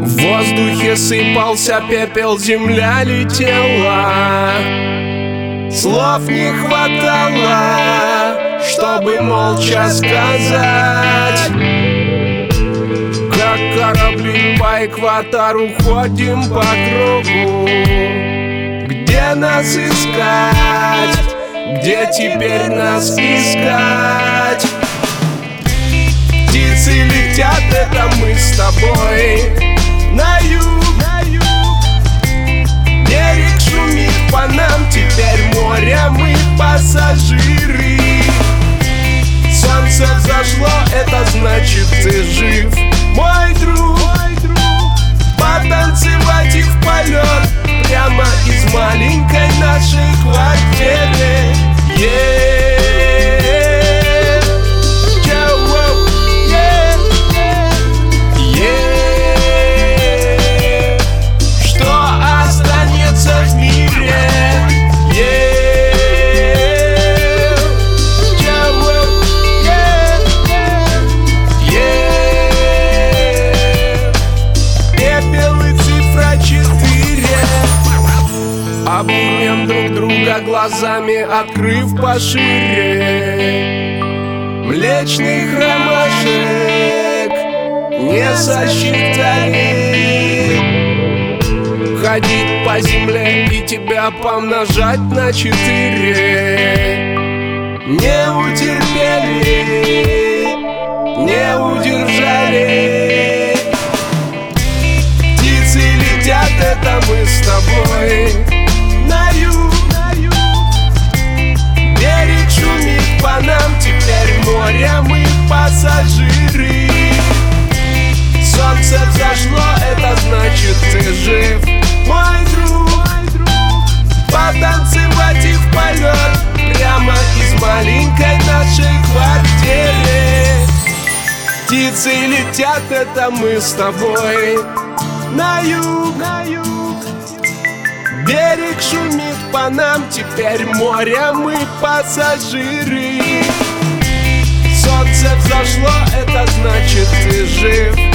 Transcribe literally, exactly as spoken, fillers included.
В воздухе сыпался пепел, земля летела. Слов не хватало, чтобы молча сказать. Как корабли по экватору ходим по кругу. Где нас искать? Где теперь нас искать? Птицы летят, это мы с тобой. На юг, на юг. Берег шумит по нам, теперь море, мы пассажиры. Солнце взошло, это значит ты жив, мой друг. Потанцевать и в полет прямо из маленькой нашей квартиры. Обнимем друг друга глазами, открыв пошире. Млечных ромашек не сосчитали. Ходить по земле и тебя помножать на четыре. Не утерпели, не удержали. Птицы летят, это мы с тобой. На юг, на юг. Берег шумит по нам, теперь море, мы пассажиры. Солнце взошло, это значит ты жив, мой друг. Потанцевать и в полет прямо из маленькой нашей квартиры. Птицы летят, это мы с тобой. На юг, на юг. Берег шумит по нам, теперь море, мы пассажиры. Солнце взошло, это значит ты жив.